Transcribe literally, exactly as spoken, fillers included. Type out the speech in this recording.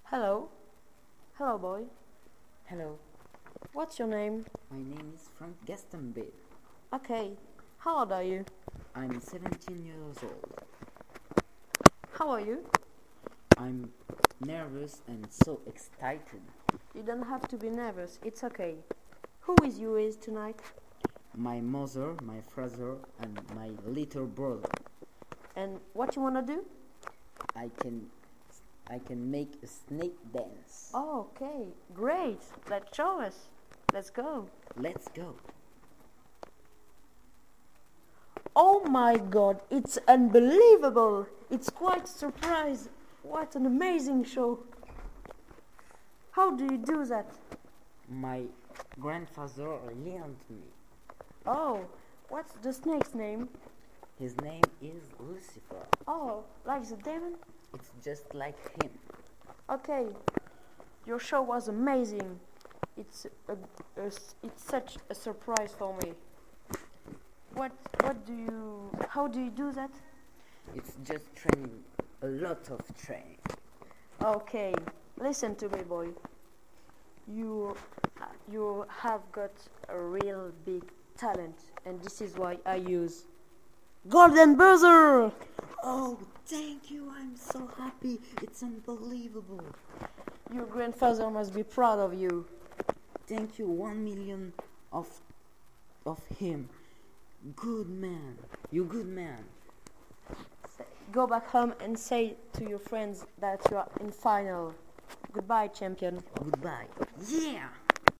Hello. Hello, boy. Hello, What's your name? my name is Frank Gastonbet. Okay. How old are you? I'm seventeen years old. How are you? I'm nervous and so excited. You don't have to be nervous. It's okay. Who is you with tonight? My mother, my father, and my little brother. And what you wanna do? I can, I can make a snake dance. Oh, okay. Great. Let's show us. Let's go. Let's go. Oh my God! It's unbelievable. It's quite a surprise. What an amazing show. How do you do that? My grandfather learned me. Oh, what's the snake's name? His name is Lucifer. Oh, like the demon? It's just like him. Okay, your show was amazing. It's a, a, it's such a surprise for me. What what do you? How do you do that? It's just training, a lot of training. Okay, listen to me, boy. You you have got a real big talent, and this is why I use Golden Buzzer. Oh, thank you. I'm so happy. It's unbelievable. Your grandfather must be proud of you. Thank you. One million of of him. Good man. You good man. Go back home and say to your friends that you are in final. Goodbye, champion. Goodbye. Yeah.